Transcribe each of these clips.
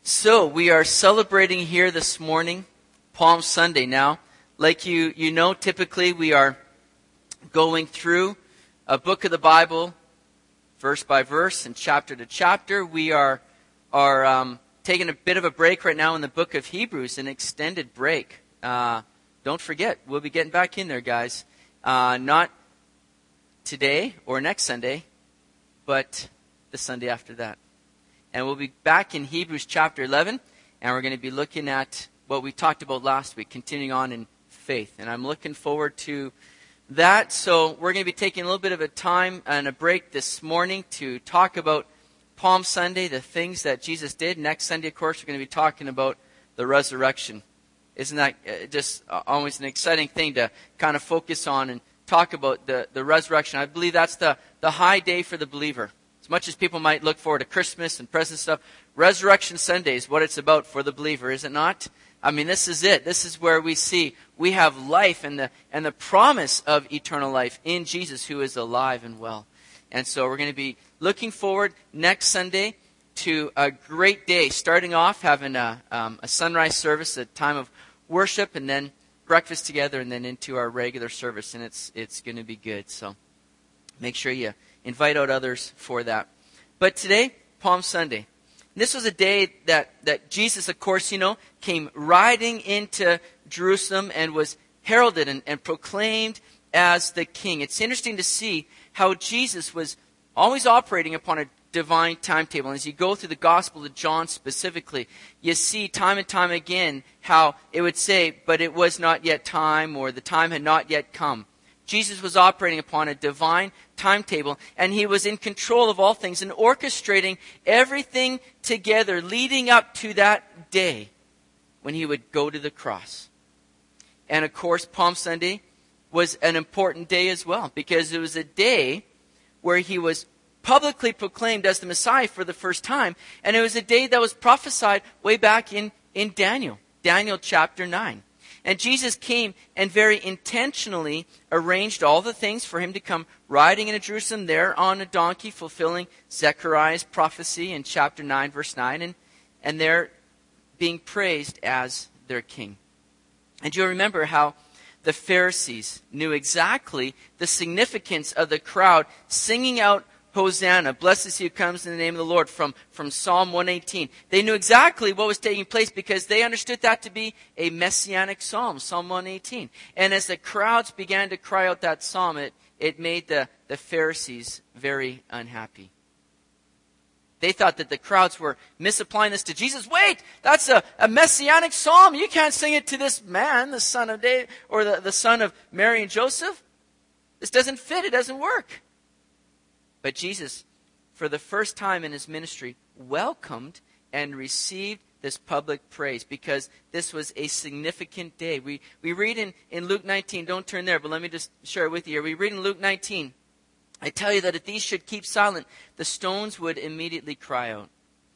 So we are celebrating here this morning, Palm Sunday. Now, like you know, typically we are going through a book of the Bible, verse by verse and chapter to chapter. We are taking a bit of a break right now in the book of Hebrews, an extended break. Don't forget, we'll be getting back in there, guys. Not today or next Sunday, but the Sunday after that. And we'll be back in Hebrews chapter 11, and we're going to be looking at what we talked about last week, continuing on in faith. And I'm looking forward to that. So we're going to be taking a little bit of a time and a break this morning to talk about Palm Sunday, the things that Jesus did. Next Sunday, of course, we're going to be talking about the resurrection. Isn't that just always an exciting thing to kind of focus on and talk about the resurrection? I believe that's the high day for the believer. As much as people might look forward to Christmas and present stuff, Resurrection Sunday is what it's about for the believer, is it not? I mean, this is it. This is where we see we have life and the promise of eternal life in Jesus, who is alive and well. And so we're going to be looking forward next Sunday to a great day, starting off having a sunrise service, a time of worship, and then breakfast together, and then into our regular service. And it's going to be good. So make sure you invite out others for that. But today, Palm Sunday. This was a day that Jesus, of course, came riding into Jerusalem and was heralded and proclaimed as the king. It's interesting to see how Jesus was always operating upon a divine timetable. And as you go through the Gospel of John specifically, you see time and time again how it would say, but it was not yet time, or the time had not yet come. Jesus was operating upon a divine timetable, and he was in control of all things and orchestrating everything together leading up to that day when he would go to the cross. And of course, Palm Sunday was an important day as well, because it was a day where he was publicly proclaimed as the Messiah for the first time, and it was a day that was prophesied way back in Daniel chapter 9. And Jesus came and very intentionally arranged all the things for him to come riding into Jerusalem there on a donkey, fulfilling Zechariah's prophecy in chapter 9, verse 9, and there being praised as their king. And you'll remember how the Pharisees knew exactly the significance of the crowd singing out Hosanna, blessed is he who comes in the name of the Lord, from Psalm 118. They knew exactly what was taking place because they understood that to be a messianic psalm, Psalm 118. And as the crowds began to cry out that psalm, it made the Pharisees very unhappy. They thought that the crowds were misapplying this to Jesus. Wait, that's a messianic psalm. You can't sing it to this man, the son of David, or the son of Mary and Joseph. This doesn't fit. It doesn't work. But Jesus, for the first time in his ministry, welcomed and received this public praise because this was a significant day. We read in Luke 19, don't turn there, but let me just share it with you here. We read in Luke 19, I tell you that if these should keep silent, the stones would immediately cry out.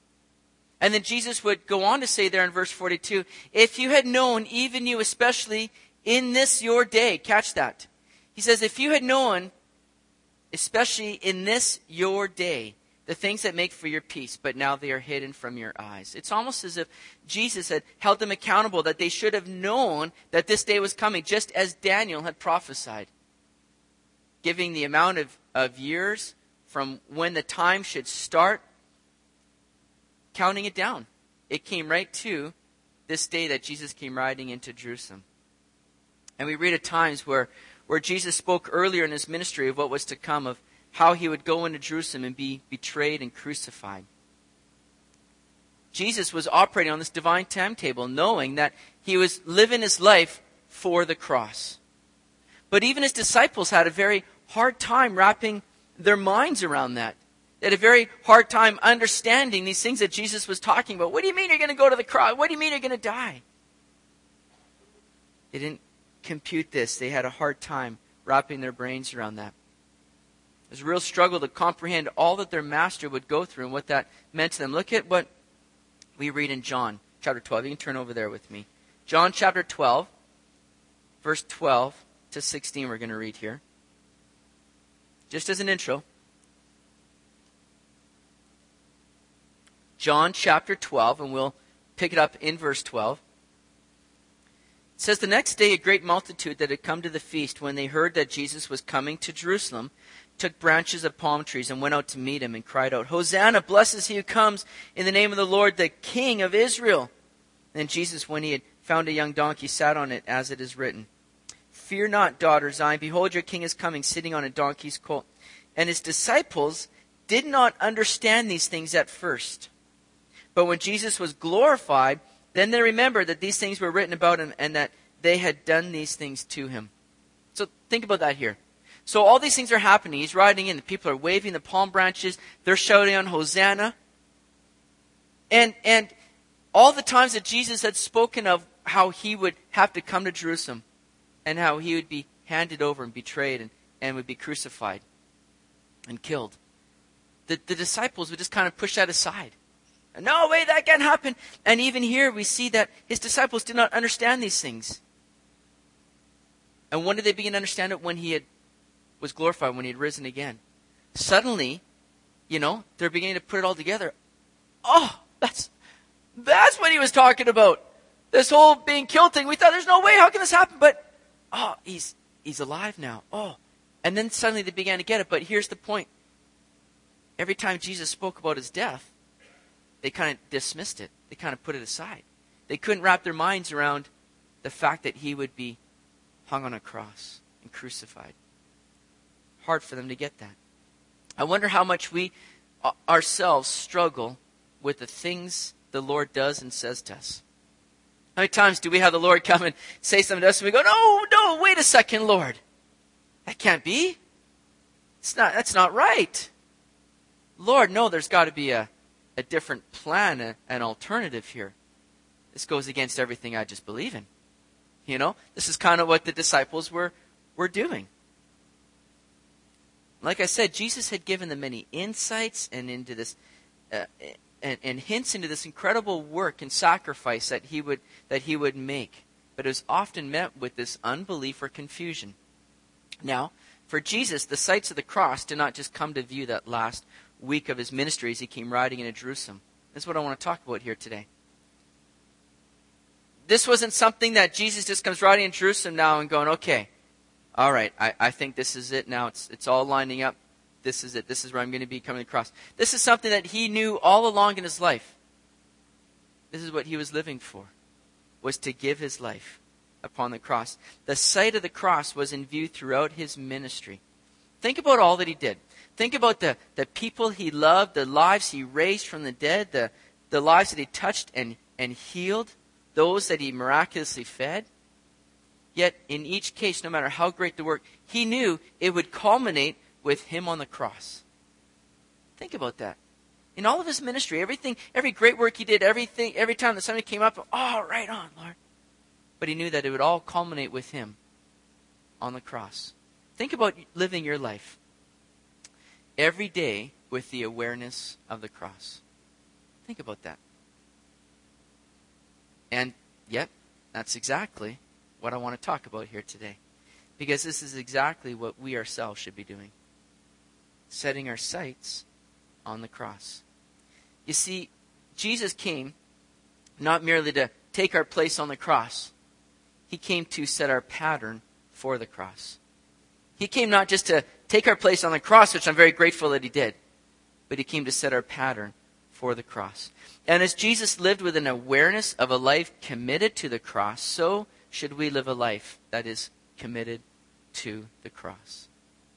And then Jesus would go on to say there in verse 42, if you had known, even you especially, in this your day, catch that. He says, if you had known, especially in this your day, the things that make for your peace, but now they are hidden from your eyes. It's almost as if Jesus had held them accountable, that they should have known that this day was coming, just as Daniel had prophesied. Giving the amount of years from when the time should start, counting it down. It came right to this day that Jesus came riding into Jerusalem. And we read at times where Jesus spoke earlier in his ministry of what was to come, of how he would go into Jerusalem and be betrayed and crucified. Jesus was operating on this divine timetable, knowing that he was living his life for the cross. But even his disciples had a very hard time wrapping their minds around that. They had a very hard time understanding these things that Jesus was talking about. What do you mean you're going to go to the cross? What do you mean you're going to die? They didn't compute this. They had a hard time wrapping their brains around that. It was a real struggle to comprehend all that their master would go through and what that meant to them. Look at what we read in John chapter 12. You can turn over there with me. John chapter 12, verse 12 to 16 we're going to read here. Just as an intro. John chapter 12, and we'll Pick it up in verse 12. It says, the next day a great multitude that had come to the feast, when they heard that Jesus was coming to Jerusalem, took branches of palm trees and went out to meet him and cried out, Hosanna, blessed is he who comes in the name of the Lord, the King of Israel. And Jesus, when he had found a young donkey, sat on it, as it is written, Fear not, daughter Zion, behold, your king is coming, sitting on a donkey's colt. And his disciples did not understand these things at first. But when Jesus was glorified, then they remembered that these things were written about him and that they had done these things to him. So think about that here. So all these things are happening. He's riding in. The people are waving the palm branches. They're shouting on Hosanna. And all the times that Jesus had spoken of how he would have to come to Jerusalem and how he would be handed over and betrayed and would be crucified and killed, the disciples would just kind of push that aside. No way, that can't happen. And even here we see that his disciples did not understand these things. And when did they begin to understand it? When he was glorified, when he had risen again. Suddenly, they're beginning to put it all together. Oh, that's what he was talking about. This whole being killed thing. We thought, there's no way, how can this happen? But, he's alive now. Oh. And then suddenly they began to get it. But here's the point. Every time Jesus spoke about his death, they kind of dismissed it. They kind of put it aside. They couldn't wrap their minds around the fact that he would be hung on a cross and crucified. Hard for them to get that. I wonder how much we ourselves struggle with the things the Lord does and says to us. How many times do we have the Lord come and say something to us and we go, no, wait a second, Lord. That can't be. That's not right. Lord, no, there's got to be a different plan, an alternative here. This goes against everything I just believe in. This is kind of what the disciples were doing. Like I said, Jesus had given them many insights and into this, and hints into this incredible work and sacrifice that he would make. But it was often met with this unbelief or confusion. Now, for Jesus, the sights of the cross did not just come to view that last week of his ministry as he came riding into Jerusalem. This is what I want to talk about here today. This wasn't something that Jesus just comes riding in Jerusalem now and going, okay, all right, I think this is it now. It's all lining up. This is it. This is where I'm going to be coming across. This is something that he knew all along in his life. This is what he was living for, was to give his life upon the cross. The sight of the cross was in view throughout his ministry. Think about all that he did. Think about the people he loved, the lives he raised from the dead, the lives that he touched and healed, those that he miraculously fed. Yet in each case, no matter how great the work, he knew it would culminate with him on the cross. Think about that. In all of his ministry, every great work he did, every time that somebody came up, right on, Lord. But he knew that it would all culminate with him on the cross. Think about living your life every day with the awareness of the cross. Think about that. And yet, that's exactly what I want to talk about here today. Because this is exactly what we ourselves should be doing. Setting our sights on the cross. You see, Jesus came not merely to take our place on the cross. He came to set our pattern for the cross. He came not just to take our place on the cross, which I'm very grateful that he did, but he came to set our pattern for the cross. And as Jesus lived with an awareness of a life committed to the cross, so should we live a life that is committed to the cross.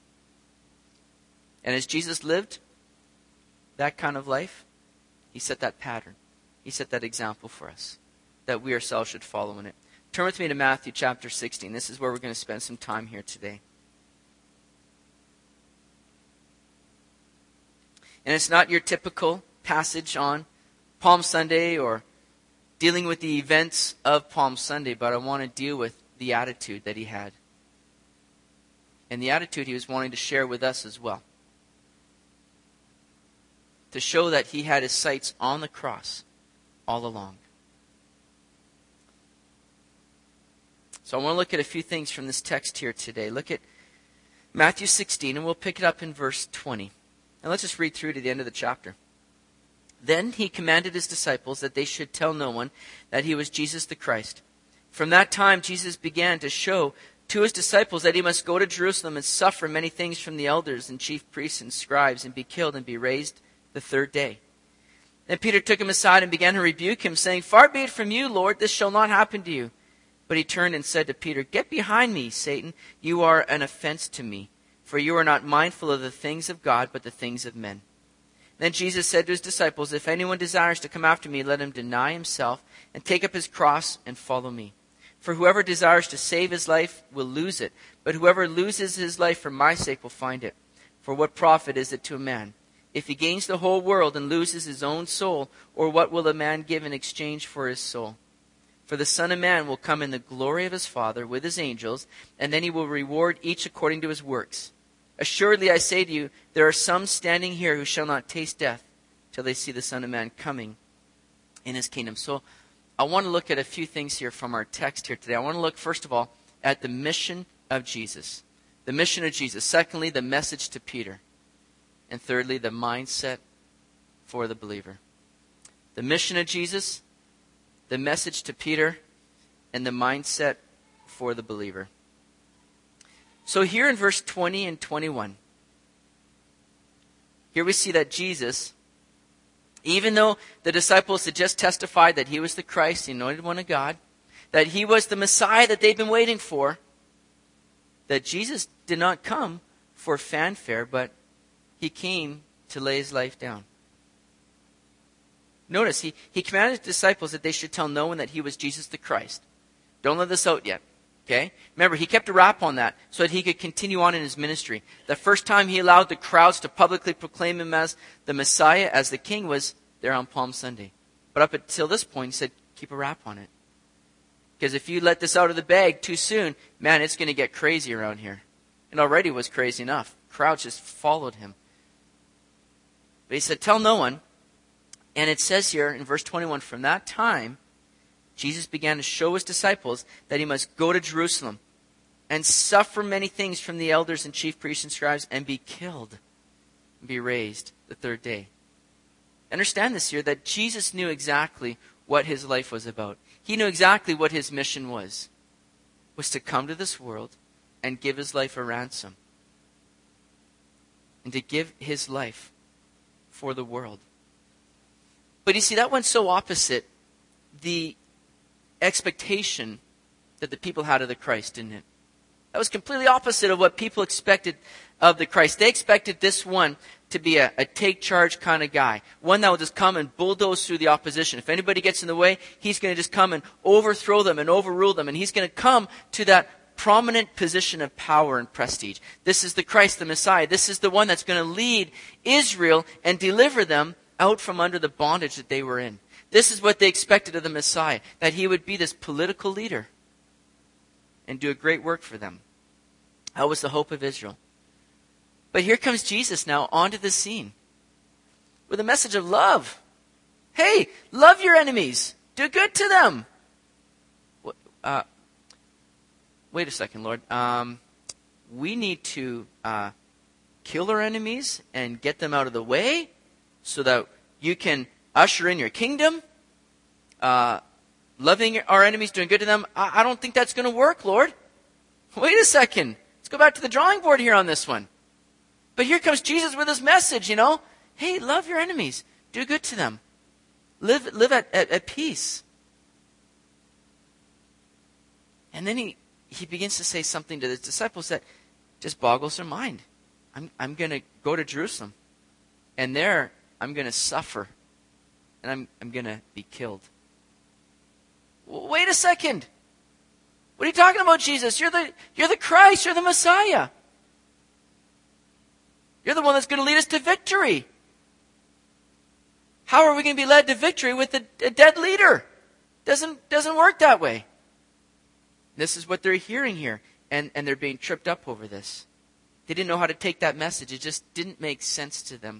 And as Jesus lived that kind of life, he set that pattern. He set that example for us, that we ourselves should follow in it. Turn with me to Matthew chapter 16. This is where we're going to spend some time here today. And it's not your typical passage on Palm Sunday or dealing with the events of Palm Sunday, but I want to deal with the attitude that he had. And the attitude he was wanting to share with us as well. To show that he had his sights on the cross all along. So I want to look at a few things from this text here today. Look at Matthew 16, and we'll pick it up in verse 20. And let's just read through to the end of the chapter. Then he commanded his disciples that they should tell no one that he was Jesus the Christ. From that time, Jesus began to show to his disciples that he must go to Jerusalem and suffer many things from the elders and chief priests and scribes and be killed and be raised the third day. Then Peter took him aside and began to rebuke him, saying, "Far be it from you, Lord, this shall not happen to you." But he turned and said to Peter, "Get behind me, Satan. You are an offense to me, for you are not mindful of the things of God, but the things of men." Then Jesus said to his disciples, "If anyone desires to come after me, let him deny himself and take up his cross and follow me. For whoever desires to save his life will lose it, but whoever loses his life for my sake will find it. For what profit is it to a man if he gains the whole world and loses his own soul? Or what will a man give in exchange for his soul? For the Son of Man will come in the glory of his Father with his angels, and then he will reward each according to his works. Assuredly, I say to you, there are some standing here who shall not taste death till they see the Son of Man coming in his kingdom." So I want to look at a few things here from our text here today. I want to look, first of all, at the mission of Jesus. The mission of Jesus. Secondly, the message to Peter. And thirdly, the mindset for the believer. The mission of Jesus, the message to Peter, and the mindset for the believer. So here in verse 20 and 21, here we see that Jesus, even though the disciples had just testified that he was the Christ, the anointed one of God, that he was the Messiah that they'd been waiting for, that Jesus did not come for fanfare, but he came to lay his life down. Notice, he commanded his disciples that they should tell no one that he was Jesus the Christ. Don't let this out yet. Okay? Remember, he kept a wrap on that so that he could continue on in his ministry. The first time he allowed the crowds to publicly proclaim him as the Messiah, as the King, was there on Palm Sunday. But up until this point, he said, keep a wrap on it. Because if you let this out of the bag too soon, man, it's going to get crazy around here. It already was crazy enough. Crowds just followed him. But he said, tell no one. And it says here in verse 21, from that time, Jesus began to show his disciples that he must go to Jerusalem and suffer many things from the elders and chief priests and scribes and be killed and be raised the third day. Understand this here, that Jesus knew exactly what his life was about. He knew exactly what his mission was to come to this world and give his life a ransom. And to give his life for the world. But you see, that went so opposite the expectation that the people had of the Christ, didn't it? That was completely opposite of what people expected of the Christ. They expected this one to be a take-charge kind of guy. One that will just come and bulldoze through the opposition. If anybody gets in the way, he's going to just come and overthrow them and overrule them. And he's going to come to that prominent position of power and prestige. This is the Christ, the Messiah. This is the one that's going to lead Israel and deliver them out from under the bondage that they were in. This is what they expected of the Messiah, that he would be this political leader and do a great work for them. That was the hope of Israel. But here comes Jesus now onto the scene with a message of love. Hey, love your enemies. Do good to them. Wait a second, Lord. We need to kill our enemies and get them out of the way so that you can usher in your kingdom, loving our enemies, doing good to them. I don't think that's going to work, Lord. Wait a second. Let's go back to the drawing board here on this one. But here comes Jesus with his message, Hey, love your enemies. Do good to them. Live at peace. And then he begins to say something to his disciples that just boggles their mind. I'm going to go to Jerusalem. And there, I'm going to suffer. And I'm going to be killed. Wait a second. What are you talking about, Jesus? You're the Christ. You're the Messiah. You're the one that's going to lead us to victory. How are we going to be led to victory with a dead leader? Doesn't work that way. This is what they're hearing here. And they're being tripped up over this. They didn't know how to take that message. It just didn't make sense to them.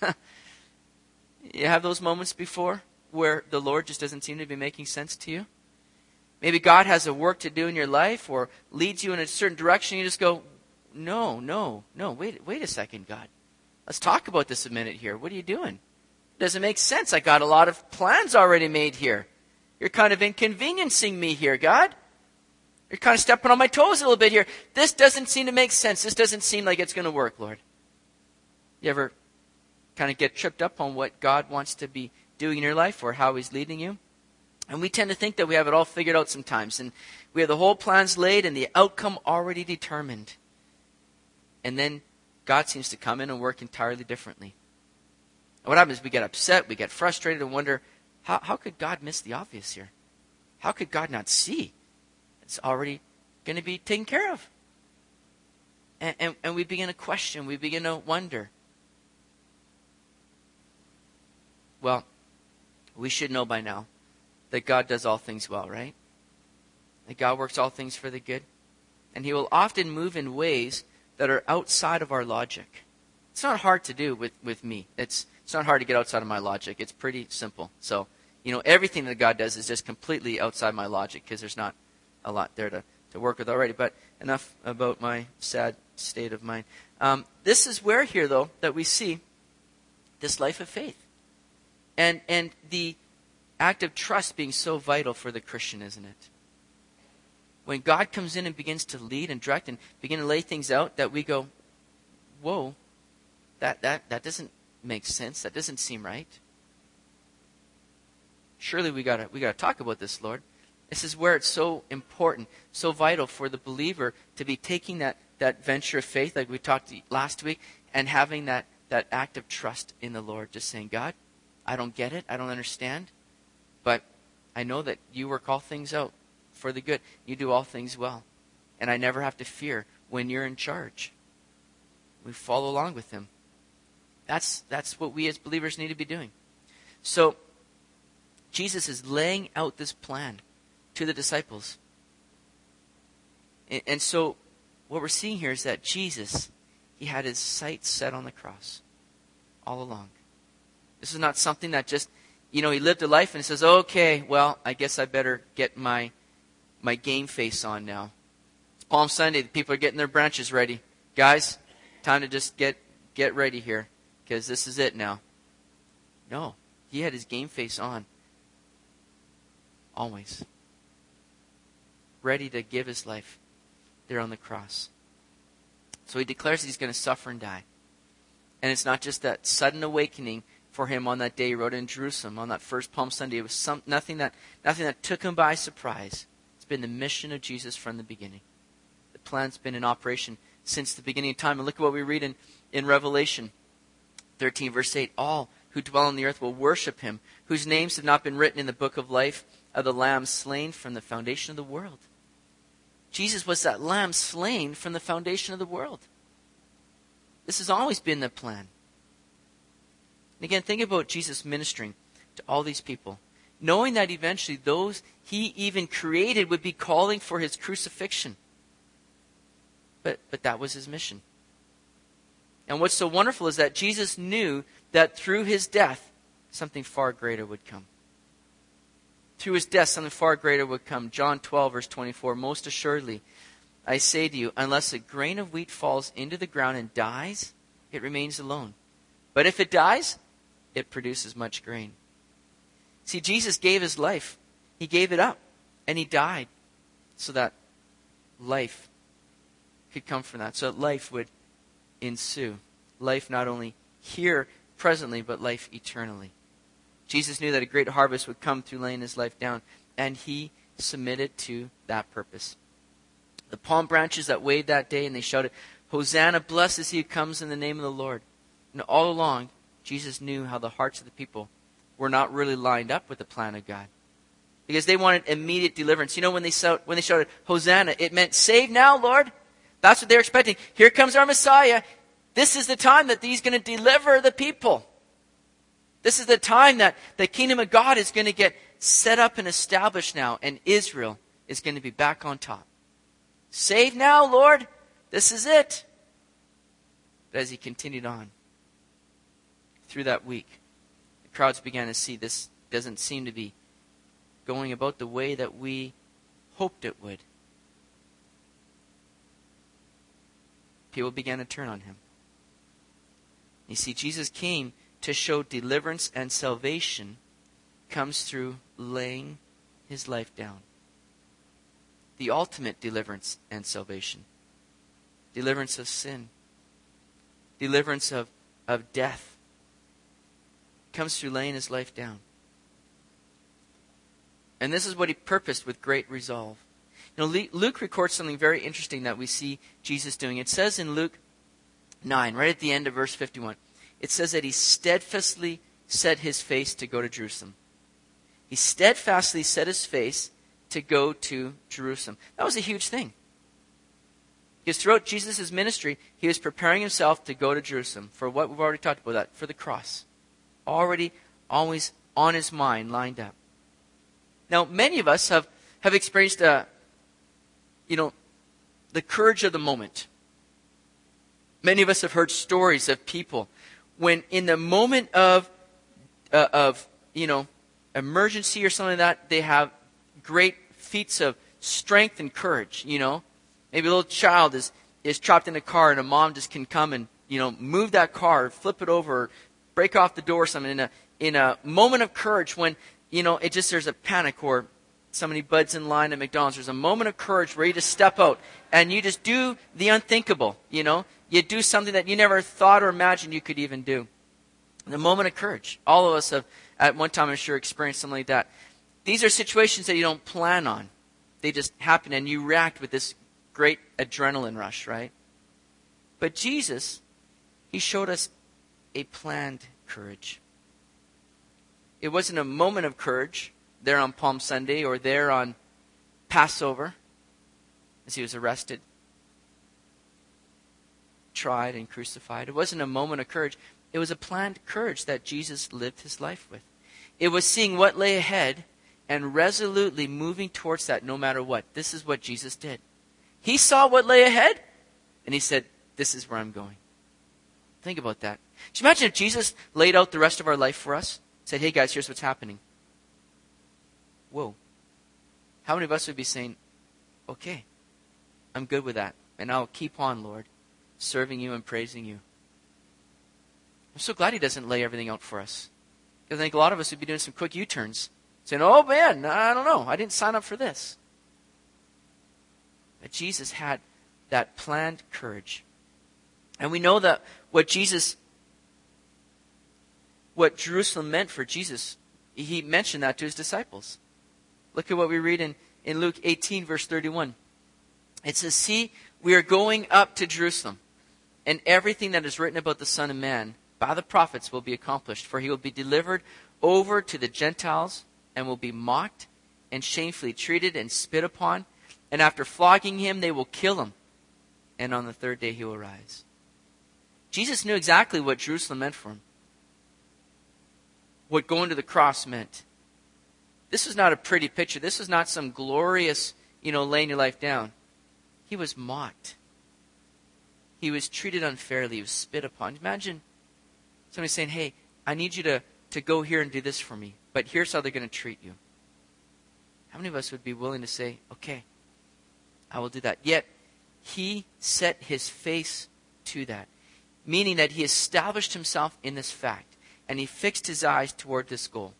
You have those moments before where the Lord just doesn't seem to be making sense to you? Maybe God has a work to do in your life or leads you in a certain direction. You just go, no, wait a second, God. Let's talk about this a minute here. What are you doing? doesn't make sense. I got a lot of plans already made here. You're kind of inconveniencing me here, God. You're kind of stepping on my toes a little bit here. This doesn't seem to make sense. This doesn't seem like it's going to work, Lord. You ever kind of get tripped up on what God wants to be doing in your life or how he's leading you? And we tend to think that we have it all figured out sometimes. And we have the whole plans laid and the outcome already determined. And then God seems to come in and work entirely differently. And what happens is we get upset, we get frustrated, and wonder, how could God miss the obvious here? How could God not see? It's already going to be taken care of. And we begin to question, we begin to wonder. Well, we should know by now that God does all things well, right? That God works all things for the good. And he will often move in ways that are outside of our logic. It's not hard to do with me. It's not hard to get outside of my logic. It's pretty simple. So, everything that God does is just completely outside my logic because there's not a lot there to work with already. But enough about my sad state of mind. This is where here, though, that we see this life of faith. And the act of trust being so vital for the Christian, isn't it? When God comes in and begins to lead and direct and begin to lay things out, that we go, whoa, that doesn't make sense. That doesn't seem right. Surely we gotta talk about this, Lord. This is where it's so important, so vital for the believer to be taking that venture of faith, like we talked last week, and having that act of trust in the Lord. Just saying, God, I don't get it. I don't understand. But I know that you work all things out for the good. You do all things well. And I never have to fear when you're in charge. We follow along with him. That's what we as believers need to be doing. So, Jesus is laying out this plan to the disciples. And so, what we're seeing here is that Jesus, he had his sights set on the cross all along. This is not something that just, he lived a life and he says, okay, well, I guess I better get my game face on now. It's Palm Sunday. The people are getting their branches ready. Guys, time to just get ready here because this is it now. No, he had his game face on. Always. Ready to give his life there on the cross. So he declares that he's going to suffer and die. And it's not just that sudden awakening for him on that day he rode in Jerusalem on that first Palm Sunday. It was nothing that took him by surprise. It's been the mission of Jesus from the beginning. The plan's been in operation since the beginning of time. And look at what we read in Revelation 13, verse 8. All who dwell on the earth will worship him, whose names have not been written in the book of life of the Lamb slain from the foundation of the world. Jesus was that Lamb slain from the foundation of the world. This has always been the plan. And again, think about Jesus ministering to all these people, knowing that eventually those he even created would be calling for his crucifixion. But that was his mission. And what's so wonderful is that Jesus knew that through his death, something far greater would come. Through his death, something far greater would come. John 12, verse 24, most assuredly, I say to you, unless a grain of wheat falls into the ground and dies, it remains alone. But if it dies, it produces much grain. See, Jesus gave his life. He gave it up. And he died so that life could come from that. So that life would ensue. Life not only here presently, but life eternally. Jesus knew that a great harvest would come through laying his life down. And he submitted to that purpose. The palm branches that waved that day and they shouted, Hosanna, blessed is he who comes in the name of the Lord. And all along, Jesus knew how the hearts of the people were not really lined up with the plan of God. Because they wanted immediate deliverance. When they shouted, Hosanna, it meant, save now, Lord. That's what they're expecting. Here comes our Messiah. This is the time that he's going to deliver the people. This is the time that the kingdom of God is going to get set up and established now. And Israel is going to be back on top. Save now, Lord. This is it. But as he continued on, through that week, the crowds began to see this doesn't seem to be going about the way that we hoped it would. People began to turn on him. You see, Jesus came to show deliverance and salvation comes through laying his life down. The ultimate deliverance and salvation. Deliverance of sin. Deliverance of death. Comes through laying his life down. And this is what he purposed with great resolve. You know, Luke records something very interesting that we see Jesus doing. It says in Luke 9, right at the end of verse 51, it says that he steadfastly set his face to go to Jerusalem. He steadfastly set his face to go to Jerusalem. That was a huge thing. Because throughout Jesus' ministry, he was preparing himself to go to Jerusalem for what we've already talked about, that for the cross. Already, always on his mind, lined up. Now, many of us have experienced the courage of the moment. Many of us have heard stories of people when in the moment of emergency or something like that, they have great feats of strength and courage, Maybe a little child is trapped in a car and a mom just can come and, move that car, flip it over, break off the door or something in a moment of courage when, there's a panic or somebody buds in line at McDonald's. There's a moment of courage where you just step out and you just do the unthinkable, You do something that you never thought or imagined you could even do. The moment of courage. All of us have, at one time, I'm sure, experienced something like that. These are situations that you don't plan on. They just happen and you react with this great adrenaline rush, right? But Jesus, he showed us a planned courage. It wasn't a moment of courage there on Palm Sunday or there on Passover as he was arrested, tried, and crucified. It wasn't a moment of courage. It was a planned courage that Jesus lived his life with. It was seeing what lay ahead and resolutely moving towards that no matter what. This is what Jesus did. He saw what lay ahead and he said, this is where I'm going. Think about that. Can you imagine if Jesus laid out the rest of our life for us? Said, hey guys, here's what's happening. Whoa. How many of us would be saying, okay, I'm good with that. And I'll keep on, Lord, serving you and praising you. I'm so glad he doesn't lay everything out for us. Because I think a lot of us would be doing some quick U-turns. Saying, oh man, I don't know. I didn't sign up for this. But Jesus had that planned courage. And we know that what Jerusalem meant for Jesus, he mentioned that to his disciples. Look at what we read in Luke 18, verse 31. It says, see, we are going up to Jerusalem, and everything that is written about the Son of Man by the prophets will be accomplished, for he will be delivered over to the Gentiles and will be mocked and shamefully treated and spit upon. And after flogging him, they will kill him. And on the third day he will rise. Jesus knew exactly what Jerusalem meant for him. What going to the cross meant. This was not a pretty picture. This was not some glorious, laying your life down. He was mocked. He was treated unfairly. He was spit upon. Imagine somebody saying, hey, I need you to go here and do this for me. But here's how they're going to treat you. How many of us would be willing to say, okay, I will do that? Yet, he set his face to that. Meaning that he established himself in this fact. And he fixed his eyes toward this goal.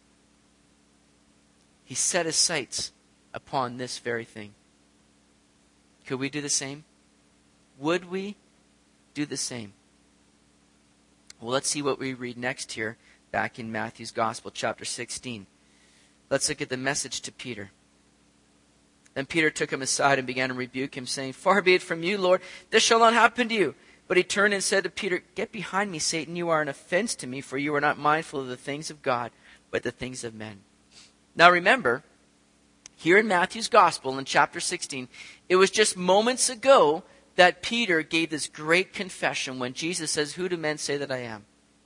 He set his sights upon this very thing. Could we do the same? Would we do the same? Well, let's see what we read next here, back in Matthew's Gospel, chapter 16. Let's look at the message to Peter. Then Peter took him aside and began to rebuke him, saying, far be it from you, Lord, this shall not happen to you. But he turned and said to Peter, get behind me, Satan, you are an offense to me, for you are not mindful of the things of God, but the things of men. Now remember, here in Matthew's Gospel, in chapter 16, it was just moments ago that Peter gave this great confession when Jesus says, who do men say that I am?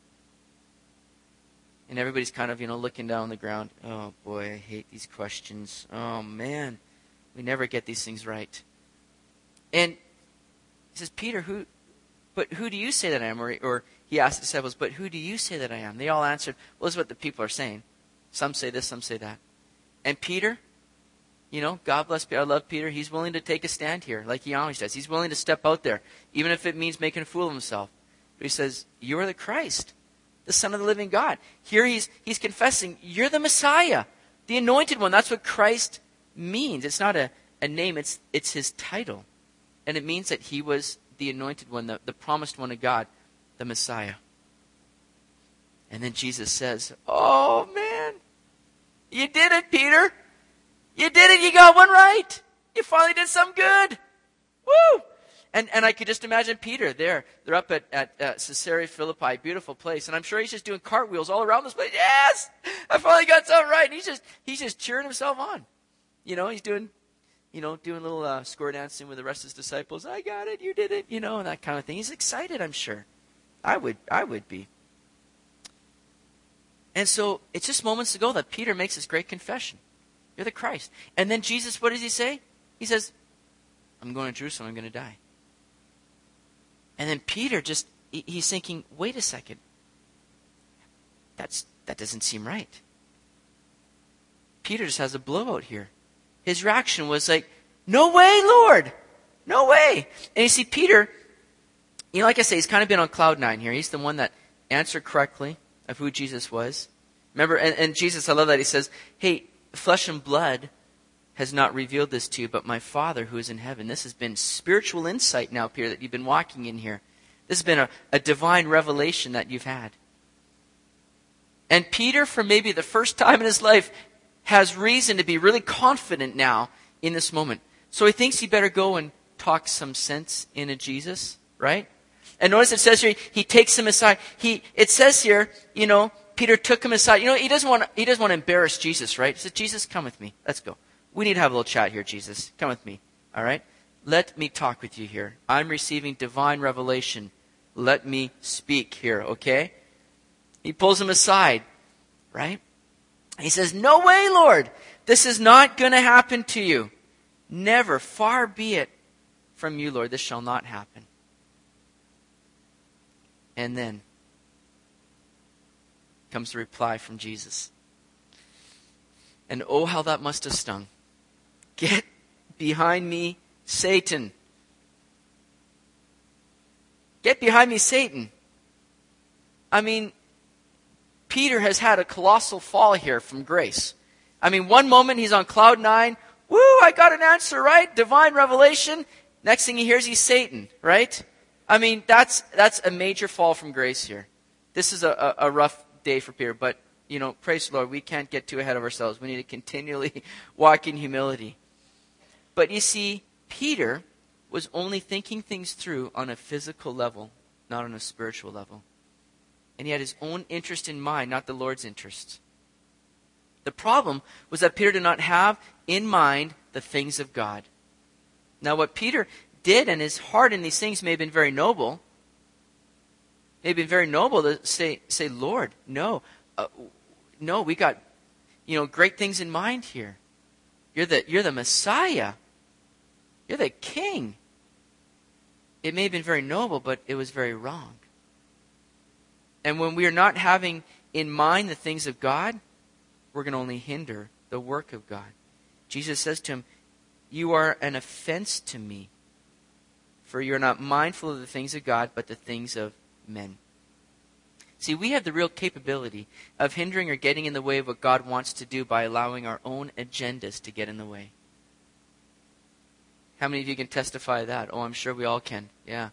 And everybody's kind of, looking down on the ground. Oh boy, I hate these questions. Oh man, we never get these things right. And he says, Peter, who do you say that I am? Or he asked the disciples, but who do you say that I am? They all answered, well, this is what the people are saying. Some say this, some say that. And Peter, God bless Peter. I love Peter. He's willing to take a stand here, like he always does. He's willing to step out there, even if it means making a fool of himself. But he says, you are the Christ. the Son of the living God. Here he's confessing, you're the Messiah, the anointed one. That's what Christ means. It's not a name, it's his title. And it means that he was the anointed one, the promised one of God, the Messiah. And then Jesus says, oh man, you did it, Peter. You did it. You got one right. You finally did something good. Woo! And I could just imagine Peter there. They're up at Caesarea Philippi, beautiful place. And I'm sure he's just doing cartwheels all around this place. Yes! I finally got something right. And he's just cheering himself on. He's doing little square dancing with the rest of his disciples. I got it. You did it. And that kind of thing. He's excited, I'm sure. I would be. And so it's just moments ago that Peter makes this great confession. You're the Christ. And then Jesus, what does he say? He says, I'm going to Jerusalem. I'm going to die. And then Peter he's thinking, wait a second. That doesn't seem right. Peter just has a blowout here. His reaction was like, no way, Lord. No way. And you see, Peter, like I say, he's kind of been on cloud nine here. He's the one that answered correctly of who Jesus was. Remember, and Jesus, I love that he says, hey, flesh and blood has not revealed this to you, but my Father who is in heaven. This has been spiritual insight now, Peter, that you've been walking in here. This has been a divine revelation that you've had. And Peter, for maybe the first time in his life, has reason to be really confident now in this moment. So he thinks he better go and talk some sense into Jesus, right? And notice it says here, he takes him aside. It says here, Peter took him aside. He doesn't want to embarrass Jesus, right? He said, Jesus, come with me. Let's go. We need to have a little chat here, Jesus. Come with me. All right? Let me talk with you here. I'm receiving divine revelation. Let me speak here, okay? He pulls him aside, right? He says, no way, Lord. This is not going to happen to you. Never. Far be it from you, Lord. This shall not happen. And then comes the reply from Jesus. And oh, how that must have stung. Get behind me, Satan. Get behind me, Satan. I mean, Peter has had a colossal fall here from grace. I mean, one moment he's on cloud nine. Woo, I got an answer, right? Divine revelation. Next thing he hears, he's Satan, right? I mean, that's a major fall from grace here. This is a rough day for Peter, but, praise the Lord, we can't get too ahead of ourselves. We need to continually walk in humility. But you see, Peter was only thinking things through on a physical level, not on a spiritual level. And he had his own interest in mind, not the Lord's interests. The problem was that Peter did not have in mind the things of God. Now what Peter did, and his heart in these things may have been very noble. May have been very noble to say, Lord, no, we got, great things in mind here. You're the Messiah. You're the King. It may have been very noble, but it was very wrong. And when we are not having in mind the things of God, we're going to only hinder the work of God. Jesus says to him, you are an offense to me, for you are not mindful of the things of God, but the things of men. See, we have the real capability of hindering or getting in the way of what God wants to do by allowing our own agendas to get in the way. How many of you can testify to that? Oh, I'm sure we all can. Yeah.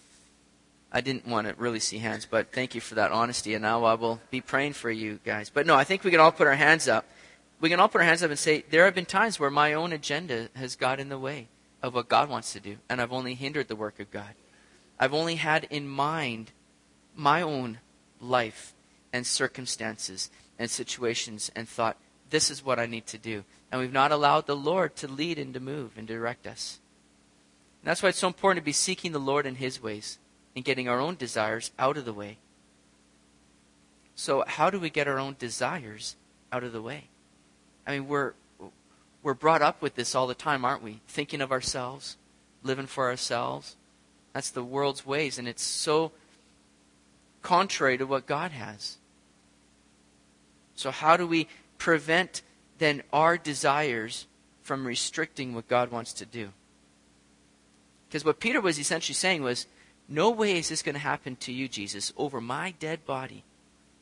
I didn't want to really see hands, but thank you for that honesty, and now I will be praying for you guys. But no, I think we can all put our hands up. We can all put our hands up and say, there have been times where my own agenda has got in the way of what God wants to do, and I've only hindered the work of God. I've only had in mind my own life and circumstances and situations and thought, this is what I need to do. And we've not allowed the Lord to lead and to move and direct us. And that's why it's so important to be seeking the Lord in His ways and getting our own desires out of the way. So how do we get our own desires out of the way? I mean, we're brought up with this all the time, aren't we? Thinking of ourselves, living for ourselves. That's the world's ways, and it's so contrary to what God has. So how do we prevent then our desires from restricting what God wants to do? Because what Peter was essentially saying was, no way is this going to happen to you, Jesus, over my dead body.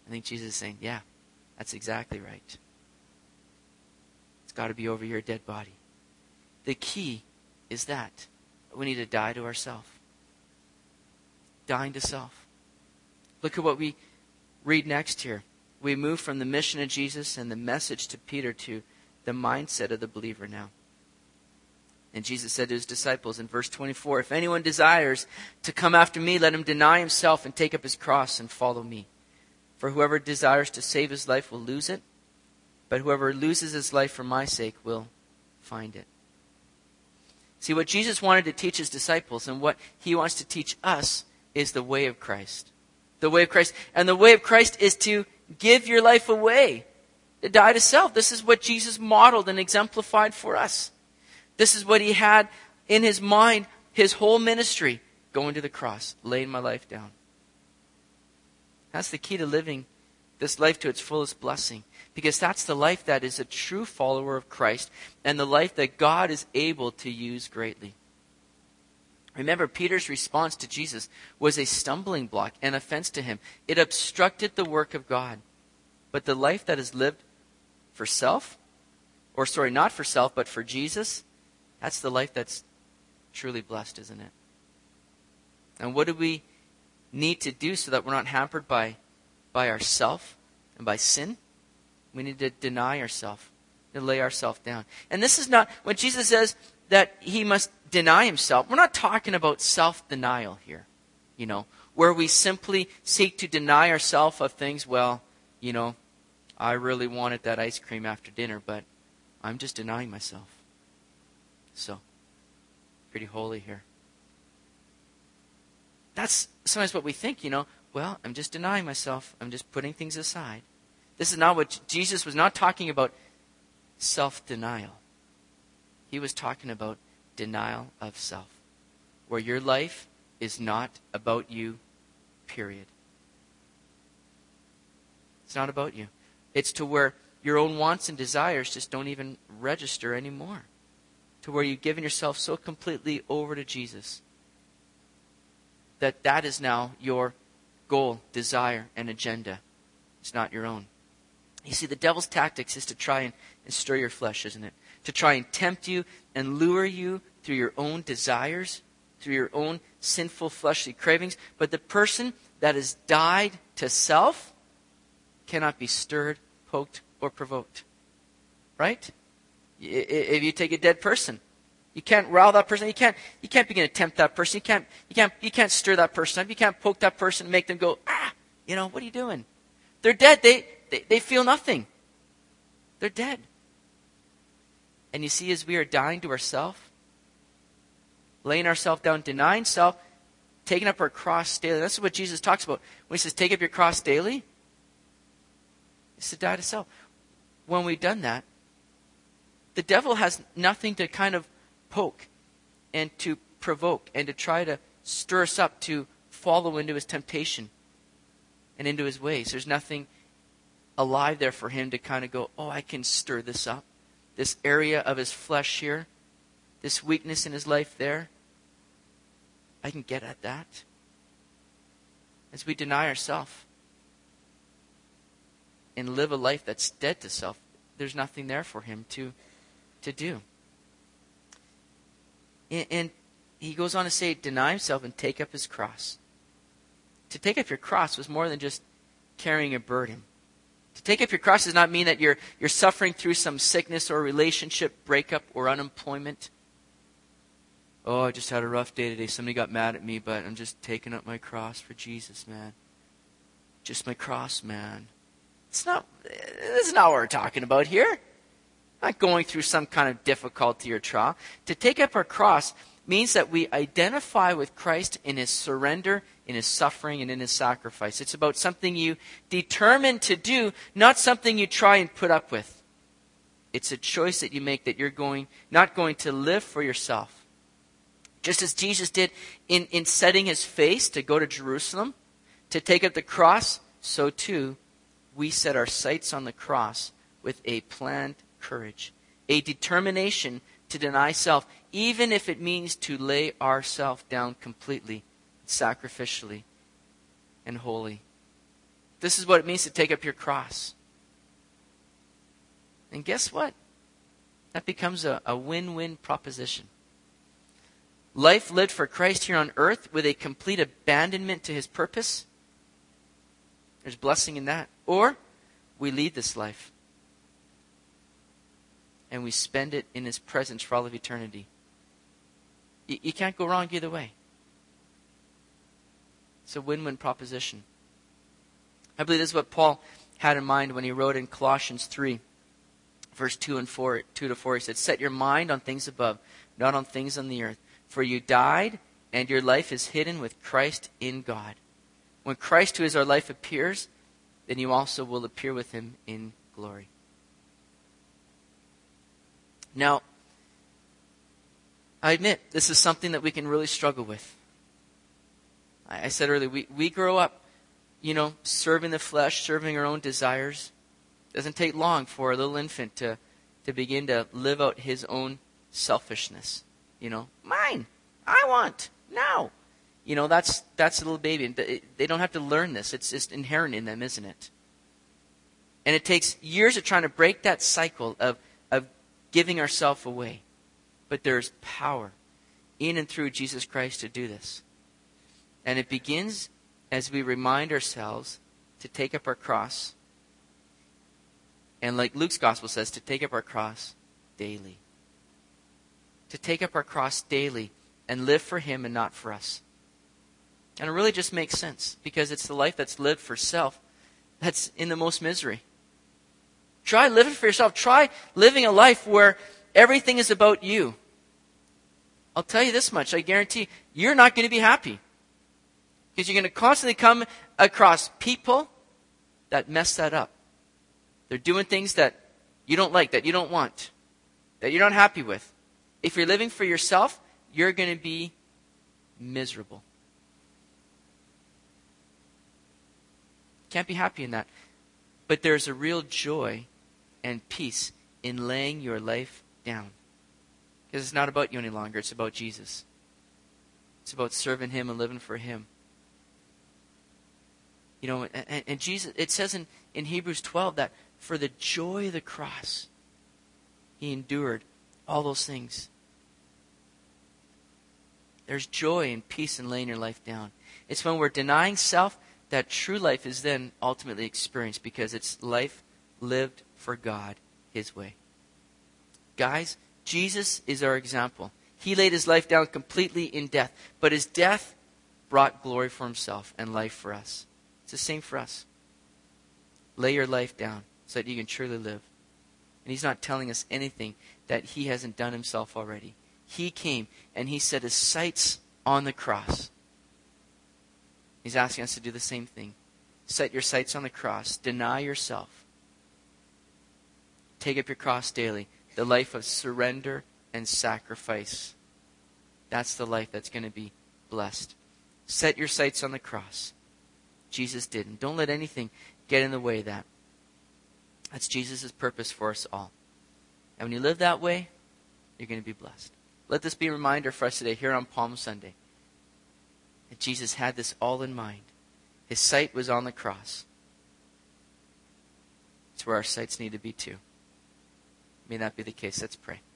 I think Jesus is saying, yeah, that's exactly right. It's got to be over your dead body. The key is that we need to die to ourselves. Dying to self. Look at what we read next here. We move from the mission of Jesus and the message to Peter to the mindset of the believer now. And Jesus said to his disciples in verse 24, if anyone desires to come after me, let him deny himself and take up his cross and follow me. For whoever desires to save his life will lose it, but whoever loses his life for my sake will find it. See, what Jesus wanted to teach his disciples and what he wants to teach us is the way of Christ. The way of Christ. And the way of Christ is to give your life away, to die to self. This is what Jesus modeled and exemplified for us. This is what he had in his mind, his whole ministry, going to the cross, laying my life down. That's the key to living this life to its fullest blessing. Because that's the life that is a true follower of Christ and the life that God is able to use greatly. Remember, Peter's response to Jesus was a stumbling block, an offense to him. It obstructed the work of God. But the life that is lived for self, not for self, but for Jesus, that's the life that's truly blessed, isn't it? And what do we need to do so that we're not hampered by ourself and by sin? We need to deny ourselves, to lay ourselves down. And this is not, when Jesus says that he must deny himself, we're not talking about self-denial here, where we simply seek to deny ourselves of things. Well, I really wanted that ice cream after dinner, but I'm just denying myself. So, pretty holy here. That's sometimes what we think, well, I'm just denying myself. I'm just putting things aside. This is not what Jesus was not talking about self-denial. He was talking about denial of self, where your life is not about you, period. It's not about you. It's to where your own wants and desires just don't even register anymore. To where you've given yourself so completely over to Jesus that is now your goal, desire, and agenda. It's not your own. You see, the devil's tactics is to try and stir your flesh, isn't it? To try and tempt you and lure you through your own desires, through your own sinful fleshly cravings. But the person that has died to self cannot be stirred, poked, or provoked. Right? If you take a dead person, you can't rile that person. You can't begin to tempt that person. You can't stir that person up. You can't poke that person and make them go, what are you doing? They're dead. They feel nothing. They're dead. And you see, as we are dying to ourselves, laying ourselves down, denying self, taking up our cross daily. That's what Jesus talks about. When he says, take up your cross daily, it's to die to self. When we've done that, the devil has nothing to kind of poke and to provoke and to try to stir us up to follow into his temptation and into his ways. There's nothing alive there for him to kind of go, I can stir this up. This area of his flesh here, this weakness in his life there, I can get at that. As we deny ourselves and live a life that's dead to self, there's nothing there for him to do. And he goes on to say, deny himself and take up his cross. To take up your cross was more than just carrying a burden. To take up your cross does not mean that you're suffering through some sickness or relationship breakup or unemployment. I just had a rough day today. Somebody got mad at me, but I'm just taking up my cross for Jesus, man. Just my cross, man. This is not what we're talking about here. Not going through some kind of difficulty or trial. To take up our cross means that we identify with Christ in his surrender, in his suffering, and in his sacrifice. It's about something you determine to do, not something you try and put up with. It's a choice that you make that you're not going to live for yourself. Just as Jesus did in setting his face to go to Jerusalem, to take up the cross, so too we set our sights on the cross with a planned courage, a determination to deny self, even if it means to lay ourselves down completely, sacrificially, and wholly. This is what it means to take up your cross. And guess what? That becomes a win-win proposition. Life lived for Christ here on earth with a complete abandonment to his purpose. There's blessing in that. Or we lead this life and we spend it in his presence for all of eternity. You can't go wrong either way. It's a win-win proposition. I believe this is what Paul had in mind when he wrote in Colossians 3, verse 2 to 4. He said, set your mind on things above, not on things on the earth. For you died, and your life is hidden with Christ in God. When Christ, who is our life, appears, then you also will appear with him in glory. Now, I admit, this is something that we can really struggle with. I said earlier, we grow up, serving the flesh, serving our own desires. It doesn't take long for a little infant to begin to live out his own selfishness. Mine, I want, now. That's a little baby. They don't have to learn this. It's just inherent in them, isn't it? And it takes years of trying to break that cycle of giving ourselves away. But there's power in and through Jesus Christ to do this. And it begins as we remind ourselves to take up our cross. And like Luke's gospel says, to take up our cross daily. To take up our cross daily and live for him and not for us. And it really just makes sense because it's the life that's lived for self that's in the most misery. Try living for yourself. Try living a life where everything is about you. I'll tell you this much. I guarantee you're not going to be happy. Because you're going to constantly come across people that mess that up. They're doing things that you don't like, that you don't want, that you're not happy with. If you're living for yourself, you're going to be miserable. Can't be happy in that. But there's a real joy and peace in laying your life down. Because it's not about you any longer. It's about Jesus. It's about serving him and living for him. And Jesus, it says in Hebrews 12 that for the joy of the cross, he endured all those things. There's joy and peace in laying your life down. It's when we're denying self that true life is then ultimately experienced because it's life lived for God, his way. Guys, Jesus is our example. He laid his life down completely in death, but his death brought glory for himself and life for us. It's the same for us. Lay your life down so that you can truly live. And he's not telling us anything that he hasn't done himself already. He came and he set his sights on the cross. He's asking us to do the same thing. Set your sights on the cross. Deny yourself. Take up your cross daily. The life of surrender and sacrifice. That's the life that's going to be blessed. Set your sights on the cross. Jesus didn't. Don't let anything get in the way of that. That's Jesus' purpose for us all. And when you live that way, you're going to be blessed. Let this be a reminder for us today here on Palm Sunday that Jesus had this all in mind. His sight was on the cross. It's where our sights need to be too. May that be the case. Let's pray.